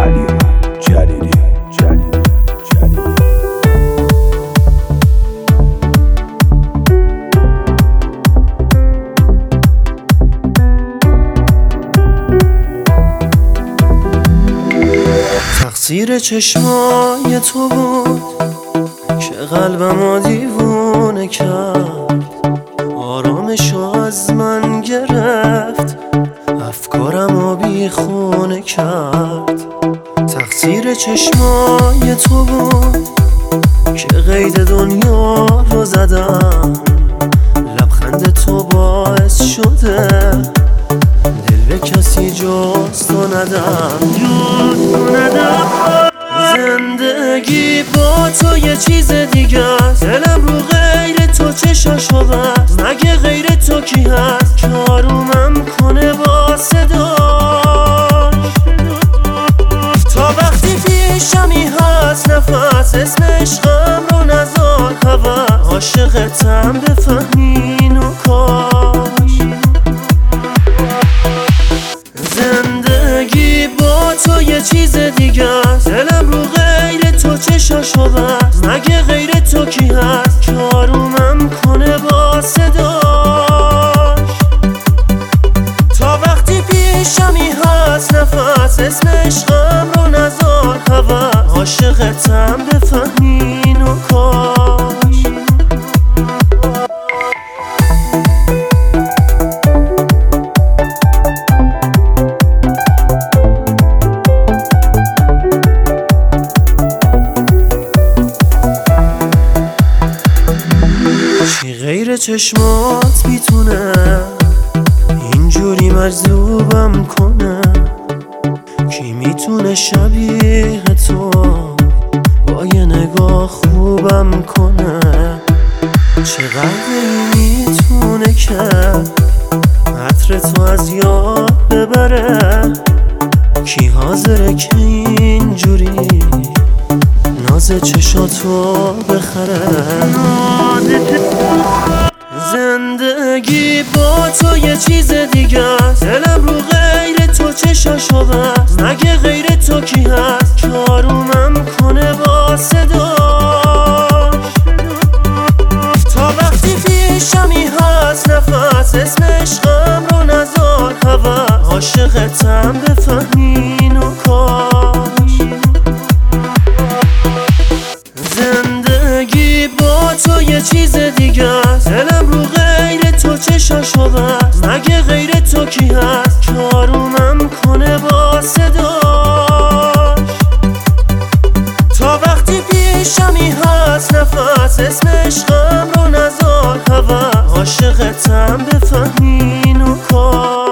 علی جلیلی تقصیر چشمای تو بود که قلبمو دیوونه کرد، آرامشو از من گرفت، افکارمو بیخونه کرد. تقصیر چشمای تو بود که قید دنیا رو زدم، لبخند تو باعث شده دل به کسی جز تو ندم. زندگی با تو یه چیز دیگه است، دلم رو غیر تو چشاشو بست. مگه غیر تو کی هست که آرومم کنه با صداش؟ تا وقتی پیشمی هست نفس، اسم عشقم رو نذار هوس. عاشقتم بفهمی اینو کاش. زندگی با تو یه چیز دیگه است، دلم رو غیر تو چشاشو بست. مگه غیر تو کی هست که آرومم کنه با صداش؟ تا وقتی پیشمی هست نفس، اسم عشقم رو نذار هوس. عاشقتم بفهمی اینو کاش. چی غیر چشمات میتونه اینجوری مجذوبم کنه؟ کی میتونه شبیه تو با یه نگاه خوبم کنه؟ چقدر میتونه که عطر تو از یاد ببره؟ کی حاضره که اینجوری ناز چشاتو بخره؟ زندگی با تو یه چیز دیگه است، دلم رو غیر تو چشاشو بست. مگه غیر تو کی هست که آرومم کنه با صداش؟ تا وقتی پیشمی هست نفس، اسم عشقم رو نذار هوس. عاشقتم بفهمی اینو کاش. زندگی با تو یه چیز دیگه است، دلم رو غیر تو چشاشو بست. مگه غیر تو کی هست که آرومم کنه با صداش؟ تا وقتی پیشمی هست نفس، اسم عشقم رو نذار هوس. عاشقتم بفهمی اینو کاش.